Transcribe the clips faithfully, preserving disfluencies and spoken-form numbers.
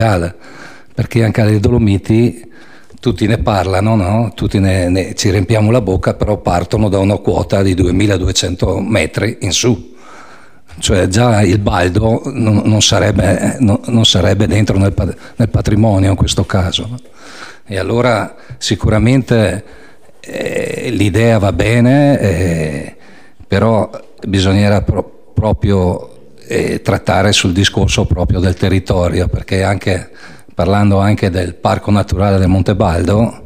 perché anche alle Dolomiti tutti ne parlano, no? Tutti ne, ne, ci riempiamo la bocca, però partono da una quota di duemiladuecento metri in su, cioè già il Baldo non, non, sarebbe, non, non sarebbe dentro nel, nel patrimonio in questo caso. E allora sicuramente eh, l'idea va bene, eh, però bisognerà pro- proprio eh, trattare sul discorso proprio del territorio, perché anche parlando anche del Parco Naturale del Monte Baldo,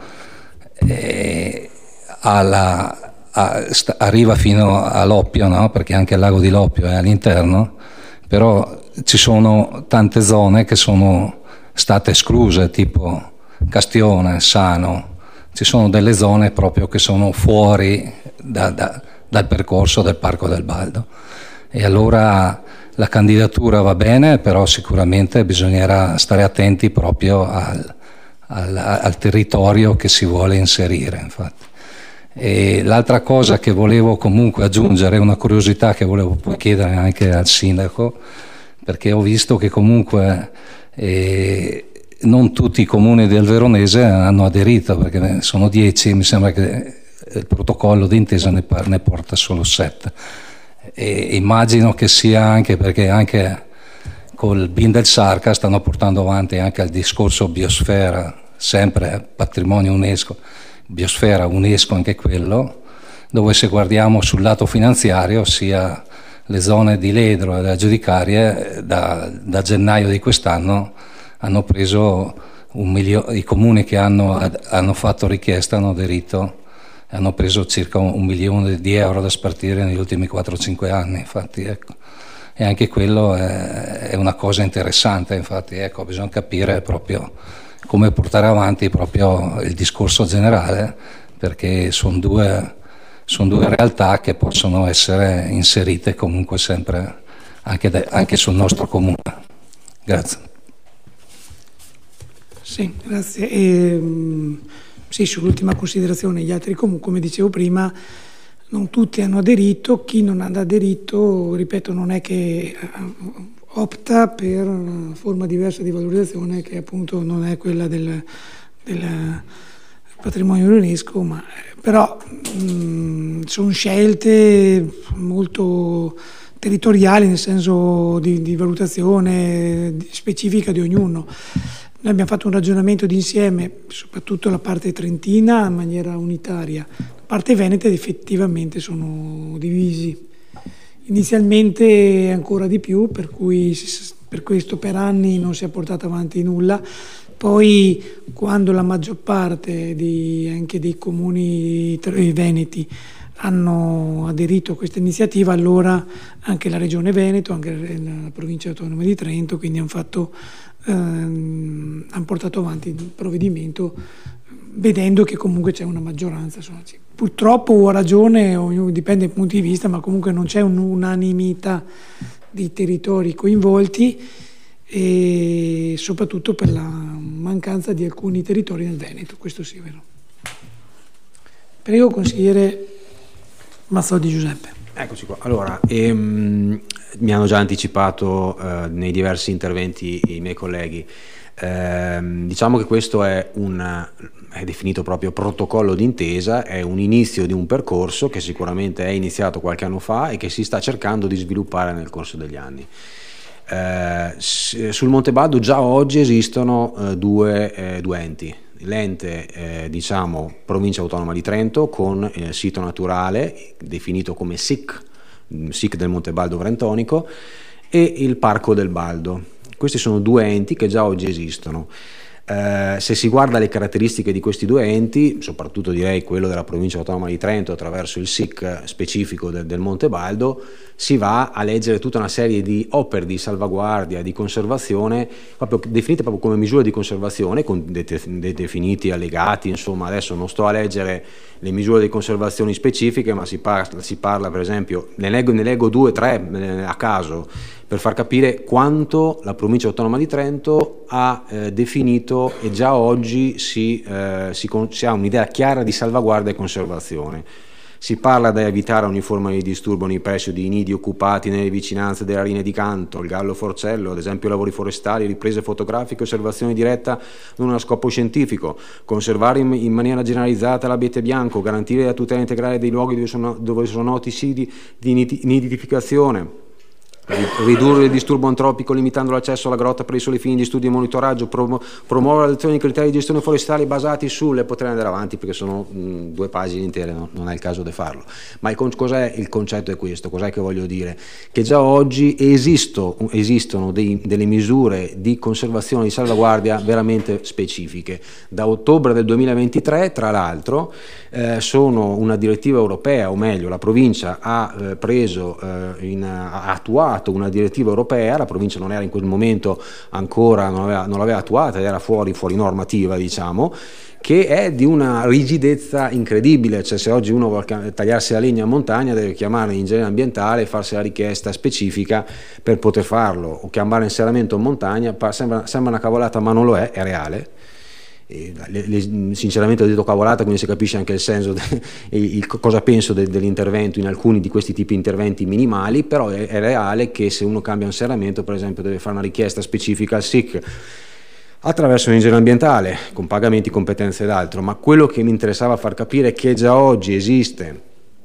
eh, alla, a, sta, arriva fino all'Oppio, no? Perché anche il lago di Loppio è all'interno, però ci sono tante zone che sono state escluse, tipo Castione, Sano, ci sono delle zone proprio che sono fuori da, da, dal percorso del Parco del Baldo. E allora la candidatura va bene, però sicuramente bisognerà stare attenti proprio al, al, al territorio che si vuole inserire, infatti. E l'altra cosa che volevo comunque aggiungere, una curiosità che volevo poi chiedere anche al sindaco, perché ho visto che comunque eh, non tutti i comuni del Veronese hanno aderito, perché sono dieci, mi sembra che il protocollo d'intesa ne, ne porta solo sette. E immagino che sia anche perché anche col B I N del Sarca stanno portando avanti anche il discorso biosfera, sempre patrimonio UNESCO, biosfera UNESCO anche quello, dove se guardiamo sul lato finanziario sia le zone di Ledro e della Giudicarie da, da gennaio di quest'anno hanno preso un milione, i comuni che hanno, hanno fatto richiesta hanno aderito, hanno preso circa un milione di euro da spartire negli ultimi quattro cinque anni, infatti, ecco. E anche quello è, è una cosa interessante, infatti, ecco, bisogna capire proprio come portare avanti proprio il discorso generale, perché sono due, sono due realtà che possono essere inserite comunque sempre anche, de, anche sul nostro comune. Grazie. Sì, grazie. E, sì, sull'ultima considerazione, gli altri comunque, come dicevo prima, non tutti hanno aderito, chi non ha aderito, ripeto, non è che opta per una forma diversa di valorizzazione che appunto non è quella del, del patrimonio UNESCO, ma però mh, sono scelte molto territoriali, nel senso di, di valutazione specifica di ognuno. Noi abbiamo fatto un ragionamento d'insieme, soprattutto la parte trentina in maniera unitaria, la parte veneta effettivamente sono divisi. Inizialmente ancora di più, per cui per questo per anni non si è portato avanti nulla. Poi quando la maggior parte di, anche dei comuni veneti hanno aderito a questa iniziativa, allora anche la Regione Veneto, anche la Provincia Autonoma di Trento, quindi hanno fatto ehm, hanno portato avanti il provvedimento vedendo che comunque c'è una maggioranza. Insomma, purtroppo ho ragione, ognuno dipende dai punti di vista, ma comunque non c'è un'unanimità di territori coinvolti e soprattutto per la mancanza di alcuni territori nel Veneto, questo sì è vero. Prego, consigliere Mazzoli Giuseppe. Eccoci qua. Allora, ehm, mi hanno già anticipato eh, nei diversi interventi i miei colleghi. Eh, diciamo che questo è un è definito proprio protocollo d'intesa, è un inizio di un percorso che sicuramente è iniziato qualche anno fa e che si sta cercando di sviluppare nel corso degli anni. Eh, sul Monte Baldo già oggi esistono eh, due, eh, due enti, l'ente eh, diciamo Provincia Autonoma di Trento con eh, sito naturale definito come S I C, S I C del Monte Baldo Vrentonico, e il Parco del Baldo. Questi sono due enti che già oggi esistono. Eh, se si guarda le caratteristiche di questi due enti, soprattutto direi quello della Provincia Autonoma di Trento attraverso il S I C specifico del, del Monte Baldo, si va a leggere tutta una serie di opere di salvaguardia, di conservazione, proprio definite proprio come misure di conservazione, con dei de definiti allegati. Insomma, adesso non sto a leggere le misure di conservazione specifiche, ma si parla, si parla per esempio, ne leggo, ne leggo due o tre eh, a caso, per far capire quanto la Provincia Autonoma di Trento ha eh, definito e già oggi si, eh, si, si ha un'idea chiara di salvaguardia e conservazione. Si parla da evitare ogni forma di disturbo nei pressi di nidi occupati nelle vicinanze delle arene di canto, il gallo forcello, ad esempio lavori forestali, riprese fotografiche, osservazione diretta non a scopo scientifico, conservare in, in maniera generalizzata l'abete bianco, garantire la tutela integrale dei luoghi dove sono, dove sono noti siti di nidificazione, ridurre il disturbo antropico limitando l'accesso alla grotta per i soli fini di studio e monitoraggio, promu- promuovere l'adozione di criteri di gestione forestali basati sulle, potrei andare avanti perché sono mh, due pagine intere, no? Non è il caso di farlo, ma il con- cos'è il concetto è questo, cos'è che voglio dire? Che già oggi esisto, esistono dei, delle misure di conservazione, di salvaguardia veramente specifiche. Da ottobre del duemilaventitré, tra l'altro, eh, sono una direttiva europea, o meglio la provincia ha eh, preso, eh, in, ha attuato una direttiva europea, la provincia non era in quel momento ancora, non l'aveva, non l'aveva attuata, era fuori, fuori normativa, diciamo, che è di una rigidezza incredibile. Cioè, se oggi uno vuole tagliarsi la legna in montagna deve chiamare l'ingegnere ambientale e farsi la richiesta specifica per poter farlo, o chiamare in serramento in montagna, sembra, sembra una cavolata ma non lo è, è reale. E, le, le, sinceramente ho detto cavolata, quindi si capisce anche il senso de, il, il, cosa penso de, dell'intervento in alcuni di questi tipi di interventi minimali, però è, è reale che se uno cambia un serramento, per esempio, deve fare una richiesta specifica al S I C attraverso un ingegnere ambientale con pagamenti, competenze ed altro. Ma quello che mi interessava far capire è che già oggi esiste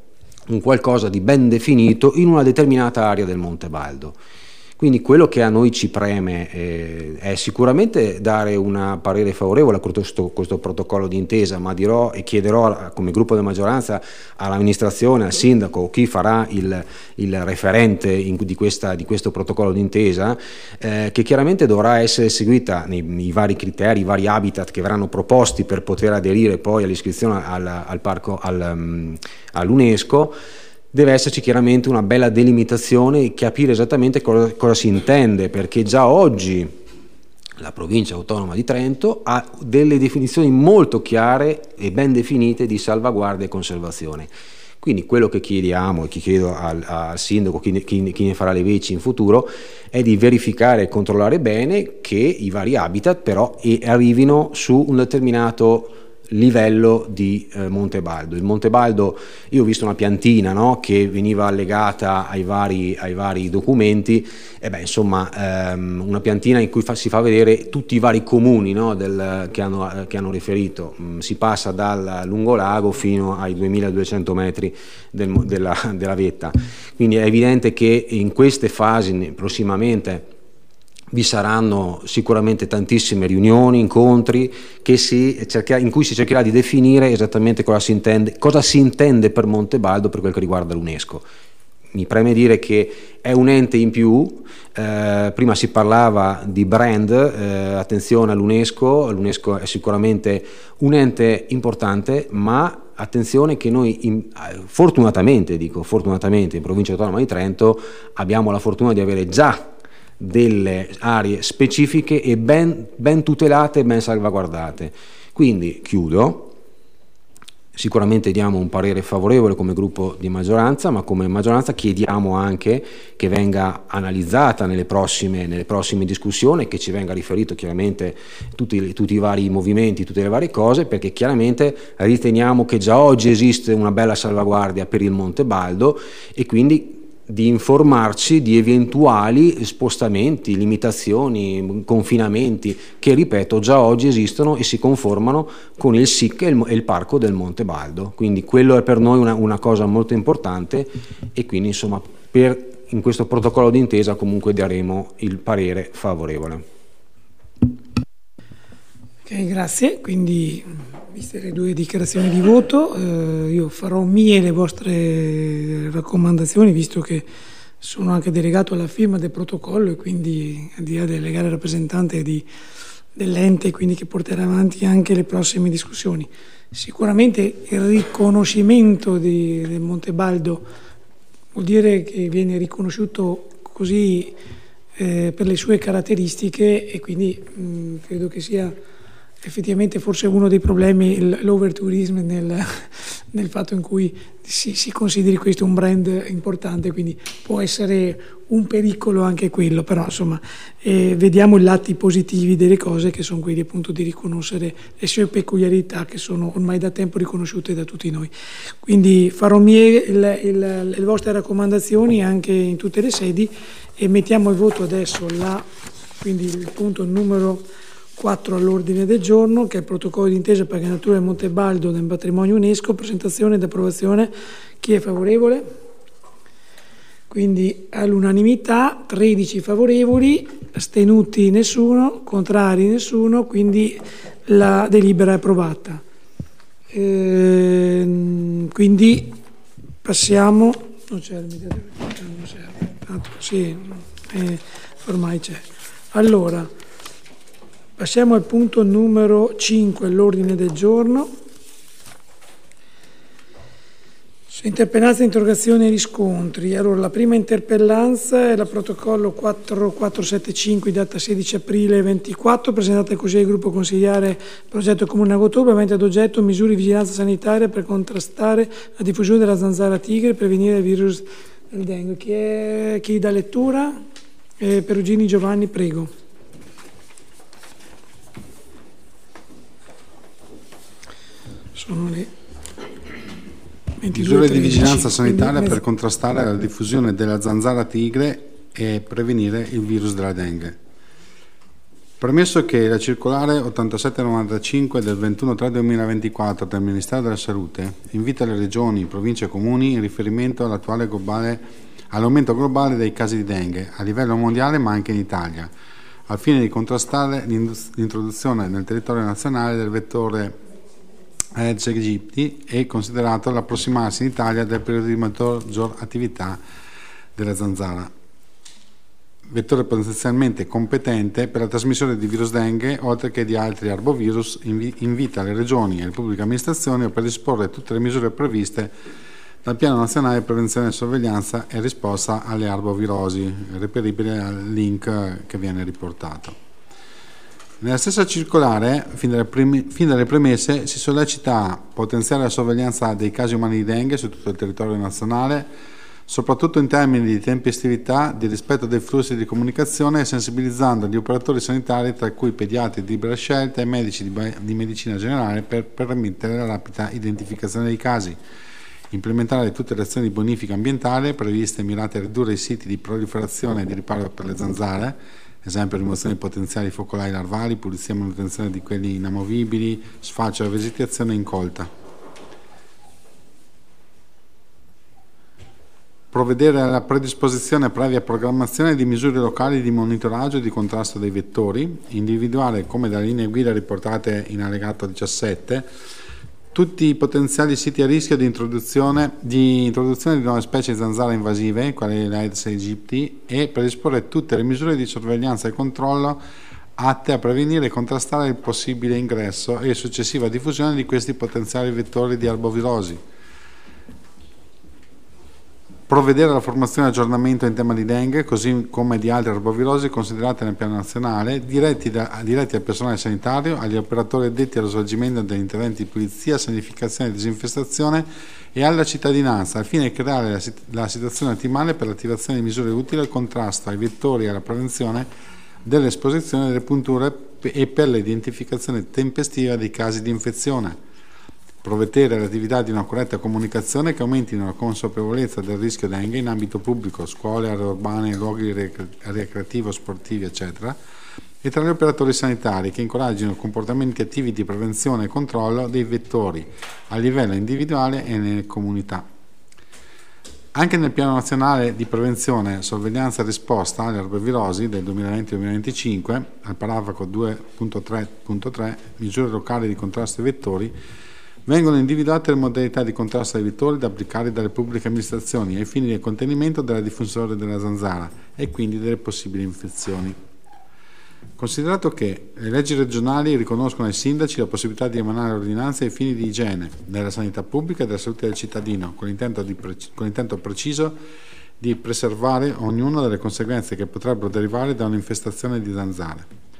un qualcosa di ben definito in una determinata area del Monte Baldo. Quindi quello che a noi ci preme eh, è sicuramente dare un parere favorevole a questo, questo protocollo d'intesa, ma dirò e chiederò come gruppo di maggioranza all'amministrazione, al sindaco o chi farà il, il referente in, di, questa, di questo protocollo d'intesa, eh, che chiaramente dovrà essere seguita nei, nei vari criteri, i vari habitat che verranno proposti per poter aderire poi all'iscrizione al, al parco, al, um, all'UNESCO. Deve esserci chiaramente una bella delimitazione e capire esattamente cosa, cosa si intende, perché già oggi la provincia autonoma di Trento ha delle definizioni molto chiare e ben definite di salvaguardia e conservazione. Quindi quello che chiediamo e che chiedo al, al sindaco, chi, chi, chi ne farà le veci in futuro, è di verificare e controllare bene che i vari habitat però arrivino su un determinato livello di eh, Monte Baldo. Il Monte Baldo, io ho visto una piantina, no, che veniva allegata ai vari, ai vari documenti, e beh, insomma ehm, una piantina in cui fa, si fa vedere tutti i vari comuni, no, del, che, hanno, che hanno riferito. Mm, si passa dal lungolago fino ai duemiladuecento metri del, della, della vetta, quindi è evidente che in queste fasi prossimamente vi saranno sicuramente tantissime riunioni, incontri che si cercherà, in cui si cercherà di definire esattamente cosa si intende, cosa si intende per Monte Baldo per quel che riguarda l'UNESCO. Mi preme dire che è un ente in più, eh, prima si parlava di brand, eh, attenzione all'UNESCO, l'UNESCO è sicuramente un ente importante, ma attenzione che noi in, fortunatamente, dico fortunatamente in provincia autonoma di Trento abbiamo la fortuna di avere già delle aree specifiche e ben, ben tutelate e ben salvaguardate. Quindi chiudo, sicuramente diamo un parere favorevole come gruppo di maggioranza, ma come maggioranza chiediamo anche che venga analizzata nelle prossime, nelle prossime discussioni, che ci venga riferito chiaramente tutti, tutti i vari movimenti, tutte le varie cose, perché chiaramente riteniamo che già oggi esiste una bella salvaguardia per il Monte Baldo e quindi di informarci di eventuali spostamenti, limitazioni, confinamenti che, ripeto, già oggi esistono e si conformano con il S I C e il, e il parco del Monte Baldo. Quindi quello è per noi una, una cosa molto importante e quindi insomma per, in questo protocollo d'intesa comunque daremo il parere favorevole. Ok, grazie. Quindi, viste le due dichiarazioni di voto, eh, io farò mie le vostre raccomandazioni, visto che sono anche delegato alla firma del protocollo e quindi al di là del legale rappresentante di, dell'ente, quindi che porterà avanti anche le prossime discussioni. Sicuramente il riconoscimento di, del Monte Baldo vuol dire che viene riconosciuto così eh, per le sue caratteristiche e quindi mh, credo che sia effettivamente forse uno dei problemi, l'overtourismo nel, nel fatto in cui si, si consideri questo un brand importante, quindi può essere un pericolo anche quello, però insomma eh, vediamo i lati positivi delle cose, che sono quelli appunto di riconoscere le sue peculiarità, che sono ormai da tempo riconosciute da tutti noi. Quindi farò mie il, il, le vostre raccomandazioni anche in tutte le sedi, e mettiamo al voto adesso la, quindi il punto numero quattro all'ordine del giorno, che è il protocollo d'intesa per la natura del Monte Baldo nel patrimonio UNESCO, presentazione ed approvazione. Chi è favorevole? Quindi all'unanimità, tredici favorevoli, astenuti nessuno, contrari nessuno, quindi la delibera è approvata. Ehm, quindi passiamo, non c'è, non serve, tanto, sì, eh, ormai c'è. Allora, passiamo al punto numero cinque, l'ordine del giorno. Interpellanza, interrogazioni e riscontri. Allora, la prima interpellanza è la protocollo quattromilaquattrocentosettantacinque, data sedici aprile ventiquattro, presentata al Consiglio del Gruppo Consigliare Progetto Comune Agotobbe, avente ad oggetto misure di vigilanza sanitaria per contrastare la diffusione della zanzara tigre e prevenire il virus del dengue. Chi, è, chi dà lettura? Eh, Perugini Giovanni, prego. Sono le misure di vigilanza sanitaria per contrastare la diffusione della zanzara tigre e prevenire il virus della dengue. Premesso che la circolare ottantasette novantacinque del ventuno tre duemilaventiquattro del Ministero della Salute invita le regioni, province e comuni in riferimento all'attuale globale, all'aumento globale dei casi di dengue a livello mondiale ma anche in Italia, al fine di contrastare l'introduzione nel territorio nazionale del vettore Aedes aegypti e considerato l'approssimarsi in Italia del periodo di maggior attività della zanzara, vettore potenzialmente competente per la trasmissione di virus dengue oltre che di altri arbovirus, invita le regioni e le pubbliche amministrazioni a predisporre tutte le misure previste dal Piano Nazionale di Prevenzione e Sorveglianza e risposta alle arbovirosi, reperibile al link che viene riportato. Nella stessa circolare, fin dalle, prime, fin dalle premesse, si sollecita a potenziare la sorveglianza dei casi umani di dengue su tutto il territorio nazionale, soprattutto in termini di tempestività, di rispetto dei flussi di comunicazione e sensibilizzando gli operatori sanitari, tra cui pediatri di libera scelta e medici di, di medicina generale, per permettere la rapida identificazione dei casi, implementare tutte le azioni di bonifica ambientale previste e mirate a ridurre i siti di proliferazione e di riparo per le zanzare, esempio rimozione di potenziali focolai larvari, pulizia e manutenzione di quelli inamovibili, sfalcio e vegetazione incolta. Provvedere alla predisposizione e previa programmazione di misure locali di monitoraggio e di contrasto dei vettori, individuare, come dalle linee guida riportate in allegato diciassette, tutti i potenziali siti a rischio di introduzione di, introduzione di nuove specie di zanzara invasive, quali l'Aedes aegypti, e predisporre tutte le misure di sorveglianza e controllo atte a prevenire e contrastare il possibile ingresso e successiva diffusione di questi potenziali vettori di arbovirosi. Provvedere alla formazione e aggiornamento in tema di dengue, così come di altre arbovirosi considerate nel piano nazionale, diretti, da, diretti al personale sanitario, agli operatori addetti allo svolgimento degli interventi di pulizia, sanificazione e disinfestazione e alla cittadinanza, al fine di creare la, la situazione ottimale per l'attivazione di misure utili al contrasto ai vettori e alla prevenzione dell'esposizione delle punture e per l'identificazione tempestiva dei casi di infezione. Provvedere all'attività di una corretta comunicazione che aumentino la consapevolezza del rischio dengue in ambito pubblico, scuole, aree urbane, luoghi ricreativi, sportivi, eccetera, e tra gli operatori sanitari che incoraggino comportamenti attivi di prevenzione e controllo dei vettori a livello individuale e nelle comunità. Anche nel Piano Nazionale di Prevenzione, Sorveglianza e Risposta alle arbovirosi del duemilaventi duemilaventicinque, al paragrafo due punto tre punto tre, misure locali di contrasto ai vettori, vengono individuate le modalità di contrasto ai vettori da applicare dalle pubbliche amministrazioni ai fini del contenimento della diffusione della zanzara e quindi delle possibili infezioni. Considerato che le leggi regionali riconoscono ai sindaci la possibilità di emanare ordinanze ai fini di igiene, della sanità pubblica e della salute del cittadino, con l'intento, di pre- con l'intento preciso di preservare ognuna delle conseguenze che potrebbero derivare da un'infestazione di zanzare.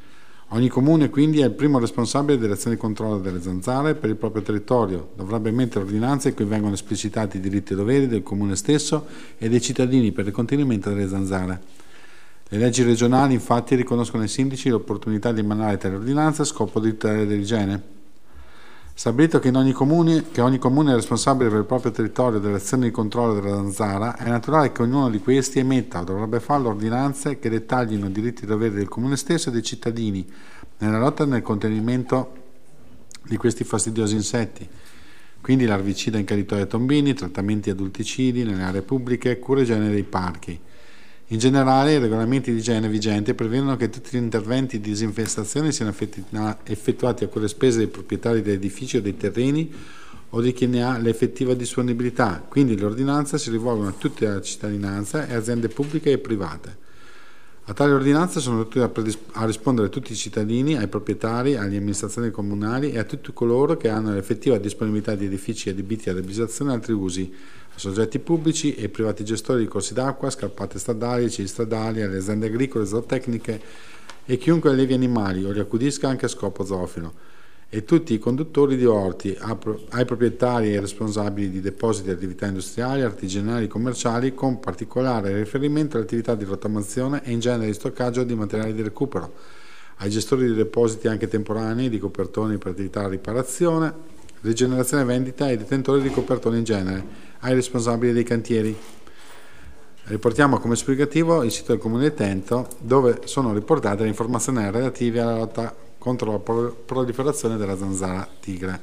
Ogni comune quindi è il primo responsabile delle azioni di controllo delle zanzare per il proprio territorio, dovrebbe emettere ordinanze in cui vengono esplicitati i diritti e doveri del comune stesso e dei cittadini per il contenimento delle zanzare. Le leggi regionali infatti riconoscono ai sindaci l'opportunità di emanare tali ordinanze a scopo di tutela dell'igiene. Stabilito che, in ogni comune, che ogni comune è responsabile per il proprio territorio delle azioni di controllo della zanzara, è naturale che ognuno di questi emetta o dovrebbe farlo ordinanze che dettaglino i diritti e doveri del comune stesso e dei cittadini nella lotta e nel contenimento di questi fastidiosi insetti. Quindi larvicida in caditoia tombini, trattamenti adulticidi nelle aree pubbliche, cura e igiene dei parchi. In generale, i regolamenti di igiene vigenti prevedono che tutti gli interventi di disinfestazione siano effettuati a quelle spese dei proprietari degli edifici o dei terreni o di chi ne ha l'effettiva disponibilità, quindi le ordinanze si rivolgono a tutta la cittadinanza e aziende pubbliche e private. A tali ordinanze sono tenute a rispondere tutti i cittadini, ai proprietari, alle amministrazioni comunali e a tutti coloro che hanno l'effettiva disponibilità di edifici adibiti ad abitazione e altri usi, a soggetti pubblici e privati gestori di corsi d'acqua, scarpate stradali, cili stradali, alle aziende agricole, zootecniche e chiunque allevi animali o li accudisca anche a scopo zoofilo, e tutti i conduttori di orti, ai proprietari e responsabili di depositi e attività industriali, artigianali e commerciali, con particolare riferimento alle attività di rottamazione e in genere di stoccaggio di materiali di recupero, ai gestori di depositi anche temporanei, di copertoni per attività di riparazione, rigenerazione e vendita e ai detentori di copertoni in genere, ai responsabili dei cantieri. Riportiamo come esplicativo il sito del Comune di Tento, dove sono riportate le informazioni relative alla lotta contro la proliferazione della zanzara tigre.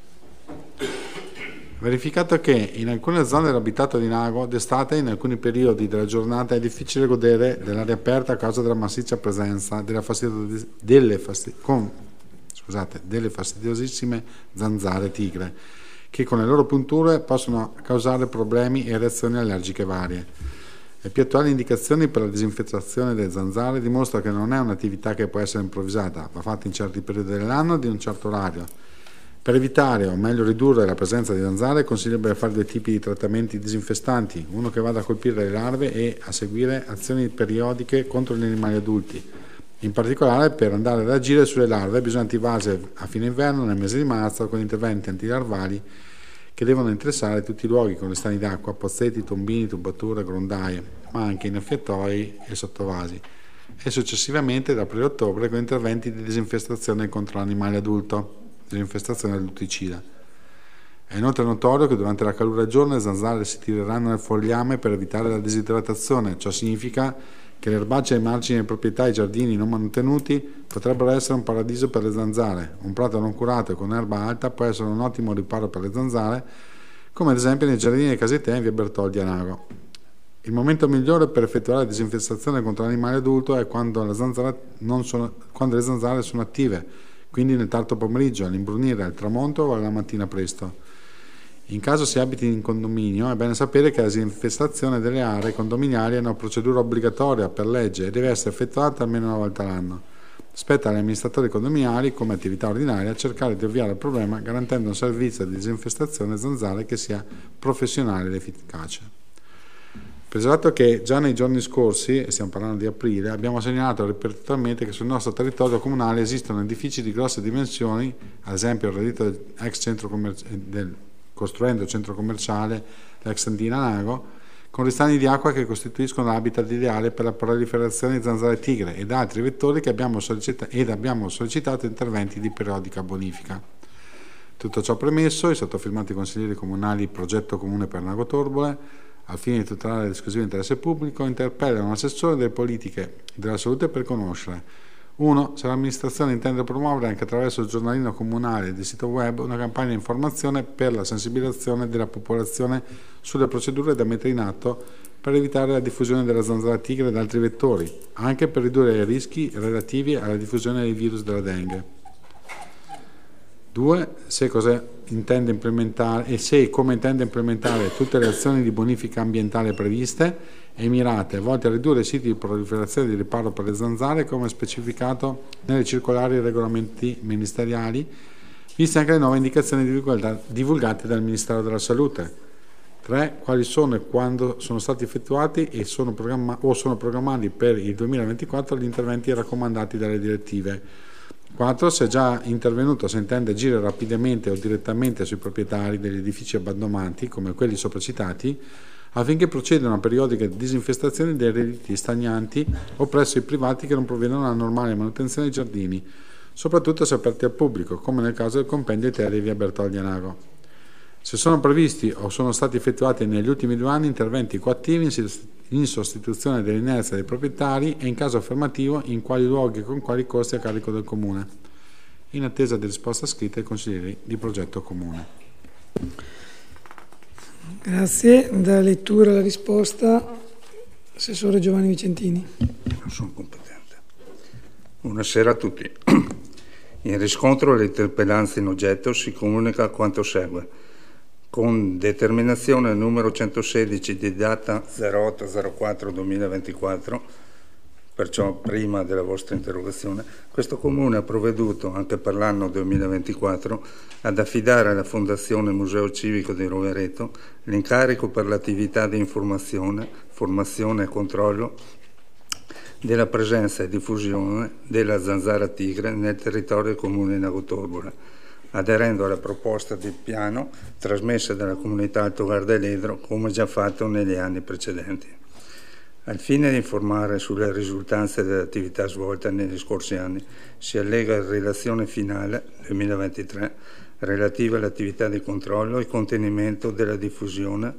Verificato che in alcune zone dell'abitato di Nago d'estate, in alcuni periodi della giornata, è difficile godere dell'aria aperta a causa della massiccia presenza della fastidio- delle, fasti- con, scusate, delle fastidiosissime zanzare tigre, che con le loro punture possono causare problemi e reazioni allergiche varie. Le più attuali indicazioni per la disinfestazione delle zanzare dimostrano che non è un'attività che può essere improvvisata, va fatta in certi periodi dell'anno di un certo orario. Per evitare o meglio ridurre la presenza di zanzare è consigliabile fare due tipi di trattamenti disinfestanti, uno che vada a colpire le larve e a seguire azioni periodiche contro gli animali adulti. In particolare, per andare ad agire sulle larve bisogna attivarsi a fine inverno nel mese di marzo con interventi antilarvali che devono interessare tutti i luoghi con le stani d'acqua, pozzetti, tombini, tubature, grondaie, ma anche innaffiatoi e sottovasi, e successivamente da aprile-ottobre con interventi di disinfestazione contro l'animale adulto, disinfestazione adulticida. È inoltre notorio che durante la calura giorno le zanzare si tireranno nel fogliame per evitare la disidratazione. Ciò significa che le erbacce ai margini delle proprietà e i giardini non mantenuti potrebbero essere un paradiso per le zanzare. Un prato non curato e con erba alta può essere un ottimo riparo per le zanzare, come ad esempio nei giardini di Casetè in via Bertoldi a Nago. Il momento migliore per effettuare la disinfestazione contro l'animale adulto è quando, la zanzara non sono, quando le zanzare sono attive, quindi nel tardo pomeriggio, all'imbrunire, al tramonto o alla mattina presto. In caso si abiti in condominio, è bene sapere che la disinfestazione delle aree condominiali è una procedura obbligatoria per legge e deve essere effettuata almeno una volta l'anno. Spetta agli amministratori condominiali, come attività ordinaria, cercare di ovviare al problema garantendo un servizio di disinfestazione zanzare che sia professionale ed efficace. Preservato che già nei giorni scorsi, e stiamo parlando di aprile, abbiamo segnalato ripetutamente che sul nostro territorio comunale esistono edifici di grosse dimensioni, ad esempio il reddito del ex centro commerciale del costruendo il centro commerciale l'ex Antina Nago, con ristagni di acqua che costituiscono l'habitat ideale per la proliferazione di zanzare tigre ed altri vettori che abbiamo sollecita- ed abbiamo sollecitato interventi di periodica bonifica. Tutto ciò premesso, i sottofirmati consiglieri comunali Progetto Comune per Nago Torbole, al fine di tutelare l'esclusivo interesse pubblico, interpellano l'assessore delle politiche della salute per conoscere: uno. Se l'amministrazione intende promuovere anche attraverso il giornalino comunale e del sito web una campagna di informazione per la sensibilizzazione della popolazione sulle procedure da mettere in atto per evitare la diffusione della zanzara tigre ed altri vettori, anche per ridurre i rischi relativi alla diffusione dei virus della dengue. due. Se cosa intende implementare e se e come intende implementare tutte le azioni di bonifica ambientale previste e mirate, volte a ridurre i siti di proliferazione di riparo per le zanzare, come specificato nelle circolari e regolamenti ministeriali, viste anche le nuove indicazioni divulgate dal Ministero della Salute. tre. Quali sono e quando sono stati effettuati e sono programma- o sono programmati per il duemilaventiquattro gli interventi raccomandati dalle direttive. quattro. Se è già intervenuto, se intende agire rapidamente o direttamente sui proprietari degli edifici abbandonati, come quelli sopracitati, affinché procedano a periodiche disinfestazioni dei redditi stagnanti o presso i privati che non provvedono alla normale manutenzione dei giardini, soprattutto se aperti al pubblico, come nel caso del compendio Terre via Bertoldi a Nago. Se sono previsti o sono stati effettuati negli ultimi due anni interventi coattivi in sostituzione dell'inerzia dei proprietari e in caso affermativo in quali luoghi e con quali costi a carico del Comune, in attesa di risposta scritta ai consiglieri di progetto comune. Grazie. Da lettura alla risposta, Assessore Giovanni Vicentini. Non sono competente. Buonasera a tutti. In riscontro alle interpellanze in oggetto si comunica quanto segue. Con determinazione numero centosedici di data zero otto zero quattro duemilaventiquattro, perciò prima della vostra interrogazione, questo Comune ha provveduto, anche per l'anno duemilaventiquattro, ad affidare alla Fondazione Museo Civico di Rovereto l'incarico per l'attività di informazione, formazione e controllo della presenza e diffusione della zanzara tigre nel territorio del Comune di Nago Torbole, aderendo alla proposta di piano trasmessa dalla comunità Alto Garda-Ledro come già fatto negli anni precedenti. Al fine di informare sulle risultanze dell'attività svolta negli scorsi anni, si allega la relazione finale duemilaventitré relativa all'attività di controllo e contenimento della diffusione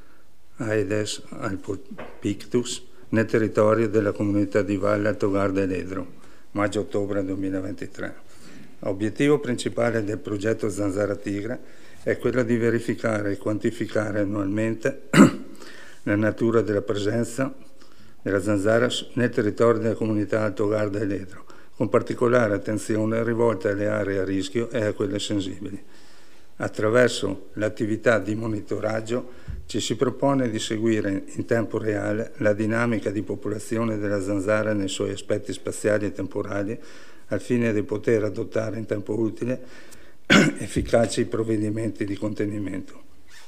Aedes albopictus nel territorio della comunità di Valle Alto Garda-Ledro, maggio-ottobre duemilaventitré. L'obiettivo principale del progetto Zanzara Tigre è quello di verificare e quantificare annualmente la natura della presenza della zanzara nel territorio della comunità Alto Garda-Ledro, con particolare attenzione rivolta alle aree a rischio e a quelle sensibili. Attraverso l'attività di monitoraggio ci si propone di seguire in tempo reale la dinamica di popolazione della zanzara nei suoi aspetti spaziali e temporali, al fine di poter adottare in tempo utile efficaci provvedimenti di contenimento.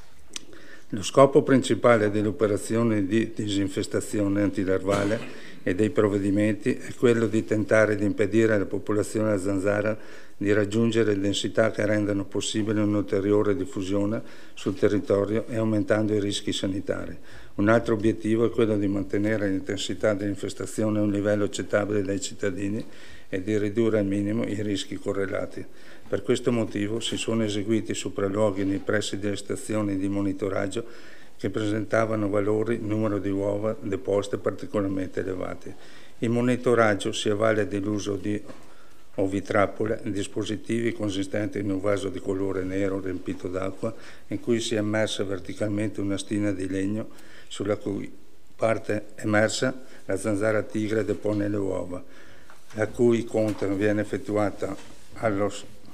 Lo scopo principale delle operazioni di disinfestazione antilarvale e dei provvedimenti è quello di tentare di impedire alla popolazione della zanzara di raggiungere densità che rendano possibile un'ulteriore diffusione sul territorio e aumentando i rischi sanitari. Un altro obiettivo è quello di mantenere l'intensità dell'infestazione a un livello accettabile dai cittadini e di ridurre al minimo i rischi correlati. Per questo motivo si sono eseguiti sopralluoghi nei pressi delle stazioni di monitoraggio che presentavano valori, numero di uova deposte particolarmente elevati. Il monitoraggio si avvale dell'uso di ovitrappole, dispositivi consistenti in un vaso di colore nero riempito d'acqua in cui si è immersa verticalmente una stina di legno sulla cui parte emersa la zanzara tigre depone le uova, la cui conta viene effettuata allo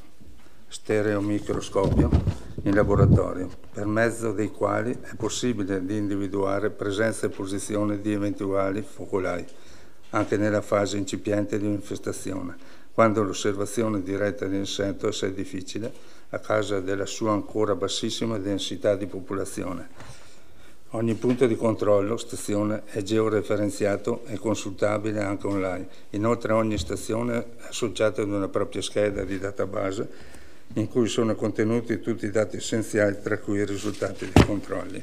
stereomicroscopio in laboratorio, per mezzo dei quali è possibile di individuare presenza e posizione di eventuali focolai, anche nella fase incipiente di un'infestazione, quando l'osservazione diretta dell'insetto è assai difficile a causa della sua ancora bassissima densità di popolazione. Ogni punto di controllo, stazione, è georeferenziato e consultabile anche online. Inoltre ogni stazione è associata ad una propria scheda di database in cui sono contenuti tutti i dati essenziali, tra cui i risultati dei controlli.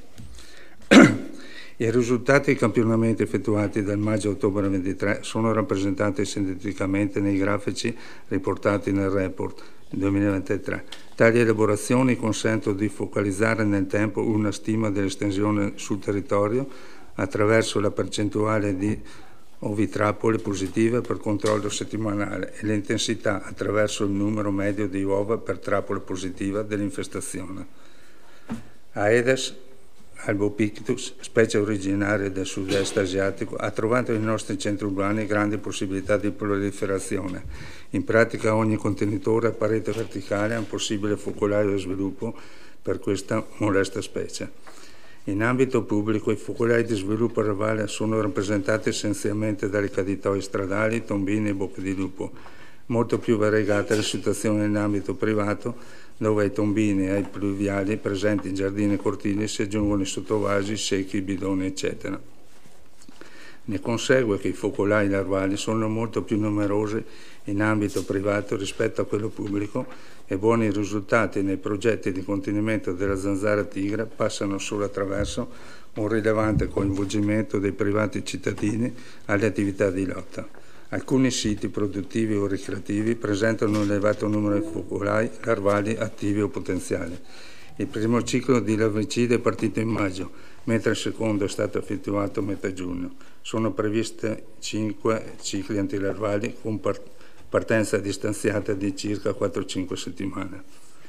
I risultati dei campionamenti effettuati dal maggio-ottobre ventitré sono rappresentati sinteticamente nei grafici riportati nel report duemilaventitré. Tali elaborazioni consentono di focalizzare nel tempo una stima dell'estensione sul territorio attraverso la percentuale di ovitrappole positive per controllo settimanale e l'intensità attraverso il numero medio di uova per trappola positiva dell'infestazione. Aedes albopictus, specie originaria del sud-est asiatico, ha trovato nei nostri centri urbani grandi possibilità di proliferazione. In pratica ogni contenitore a parete verticale è un possibile focolaio di sviluppo per questa molesta specie. In ambito pubblico i focolai di sviluppo revale sono rappresentati essenzialmente dalle caditoie stradali, tombini e bocche di lupo. Molto più variegata è la situazione in ambito privato, dove ai tombini e ai pluviali presenti in giardini e cortili si aggiungono i sottovasi, secchi, bidoni, eccetera. Ne consegue che i focolai larvali sono molto più numerosi in ambito privato rispetto a quello pubblico e buoni risultati nei progetti di contenimento della zanzara tigre passano solo attraverso un rilevante coinvolgimento dei privati cittadini alle attività di lotta. Alcuni siti produttivi o ricreativi presentano un elevato numero di focolai larvali attivi o potenziali. Il primo ciclo di larvicide è partito in maggio, mentre il secondo è stato effettuato a metà giugno. Sono previste cinque cicli antilarvali con partenza distanziata di circa quattro cinque settimane.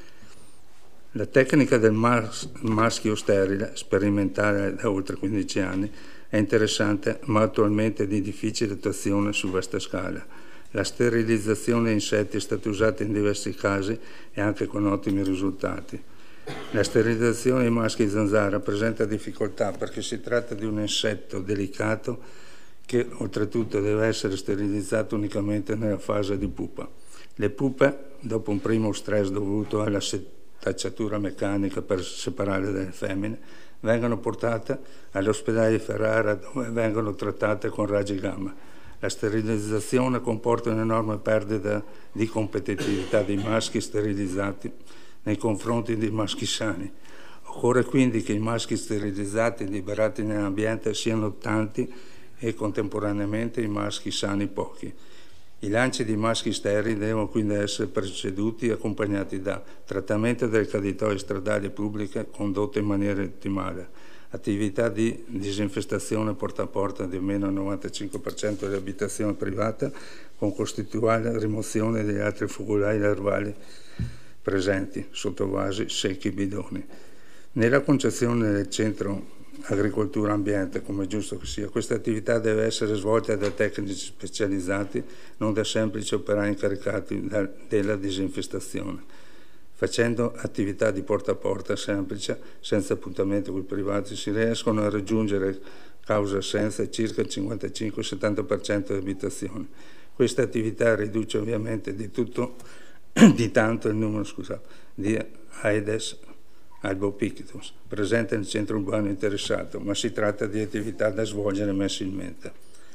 La tecnica del mas- maschio sterile, sperimentale da oltre quindici anni, è interessante ma attualmente di difficile attuazione su vasta scala. La sterilizzazione di insetti è stata usata in diversi casi e anche con ottimi risultati. La sterilizzazione dei maschi zanzara presenta difficoltà perché si tratta di un insetto delicato che oltretutto deve essere sterilizzato unicamente nella fase di pupa. Le pupe, dopo un primo stress dovuto alla setacciatura meccanica per separarle dalle femmine, vengono portate all'ospedale di Ferrara dove vengono trattate con raggi gamma. La sterilizzazione comporta un'enorme perdita di competitività dei maschi sterilizzati nei confronti dei maschi sani. Occorre quindi che i maschi sterilizzati liberati nell'ambiente siano tanti e contemporaneamente i maschi sani pochi. I lanci di maschi sterili devono quindi essere preceduti e accompagnati da trattamento delle caditoie stradali pubbliche condotte in maniera ottimale, attività di disinfestazione porta a porta di almeno il novantacinque per cento delle abitazioni private con costituale rimozione degli altri focolai larvali presenti sotto vasi, secchi, bidoni. Nella concezione del centro agricoltura ambiente, come è giusto che sia, questa attività deve essere svolta da tecnici specializzati, non da semplici operai incaricati da, della disinfestazione, facendo attività di porta a porta semplice, senza appuntamento con i privati, si riescono a raggiungere causa senza circa il cinquantacinque settanta per cento delle abitazioni. Questa attività riduce ovviamente di tutto di tanto il numero scusate, di Aedes albopictus presente nel centro urbano interessato, ma si tratta di attività da svolgere mensilmente.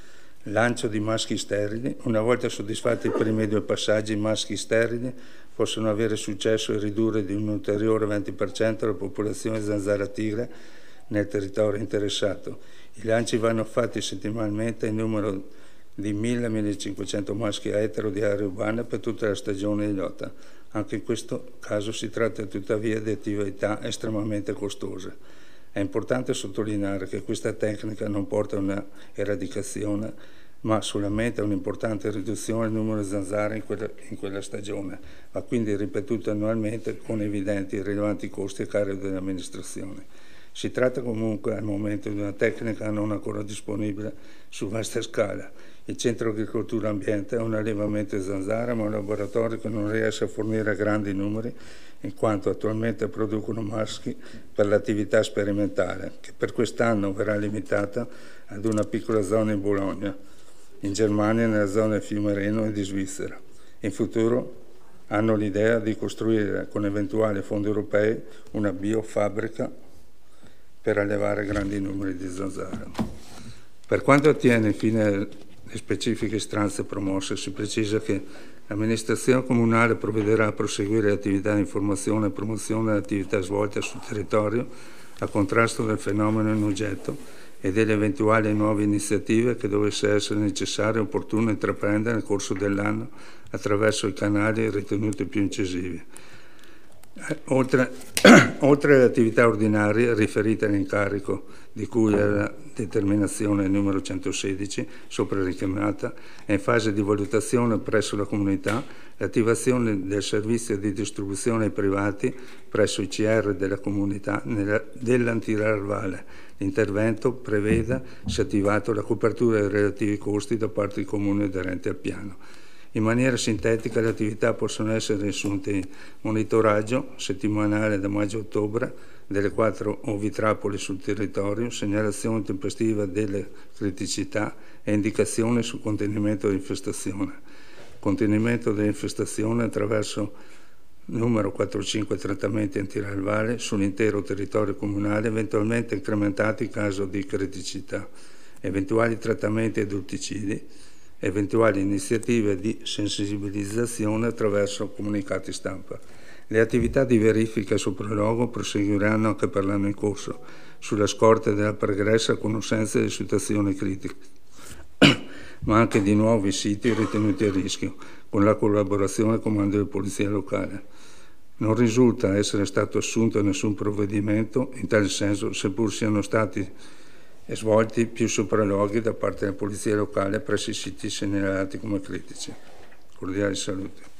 Lancio di maschi sterili. Una volta soddisfatti i primi due passaggi, i maschi sterili possono avere successo e ridurre di un ulteriore venti per cento la popolazione di zanzara tigre nel territorio interessato. I lanci vanno fatti settimanalmente in numero di mille millecinquecento maschi etero di aree urbane per tutta la stagione di lotta. Anche in questo caso si tratta tuttavia di attività estremamente costose. È importante sottolineare che questa tecnica non porta a una eradicazione, ma solamente a un'importante riduzione del numero di zanzare in quella, in quella stagione, ma quindi ripetuta annualmente con evidenti e rilevanti costi a carico dell'amministrazione. Si tratta comunque al momento di una tecnica non ancora disponibile su vasta scala. Il Centro Agricoltura Ambiente è un allevamento di zanzara, ma un laboratorio che non riesce a fornire grandi numeri, in quanto attualmente producono maschi per l'attività sperimentale, che per quest'anno verrà limitata ad una piccola zona in Bologna, in Germania, nella zona di Fiume Reno e di Svizzera. In futuro hanno l'idea di costruire, con eventuali fondi europei, una biofabbrica per allevare grandi numeri di zanzara. Per quanto attiene infine le specifiche istanze promosse, si precisa che l'amministrazione comunale provvederà a proseguire le attività di informazione e promozione delle attività svolte sul territorio a contrasto del fenomeno in oggetto e delle eventuali nuove iniziative che dovesse essere necessario e opportuno intraprendere nel corso dell'anno attraverso i canali ritenuti più incisivi. Oltre, oltre alle attività ordinarie riferite all'incarico di cui è la determinazione numero centosedici, sopra richiamata, è in fase di valutazione presso la comunità l'attivazione del servizio di distribuzione ai privati presso i C R della comunità dell'antilarvale. L'intervento preveda, se attivato, la copertura dei relativi costi da parte dei comuni aderenti al piano. In maniera sintetica le attività possono essere riassunte in monitoraggio settimanale da maggio a ottobre delle quattro ovitrapoli sul territorio, segnalazione tempestiva delle criticità e indicazioni sul contenimento dell'infestazione. Contenimento dell'infestazione attraverso numero quattro cinque trattamenti antilarvali sull'intero territorio comunale, eventualmente incrementati in caso di criticità. eventuali trattamenti adulticidi, eventuali iniziative di sensibilizzazione attraverso comunicati stampa. Le attività di verifica sul prologo proseguiranno anche per l'anno in corso, sulla scorta della pregressa conoscenza delle situazioni critiche, ma anche di nuovi siti ritenuti a rischio, con la collaborazione del Comando di Polizia Locale. Non risulta essere stato assunto nessun provvedimento in tal senso, seppur siano stati svolti più sopralluoghi da parte della Polizia Locale presso i siti segnalati come critici. Cordiali saluti.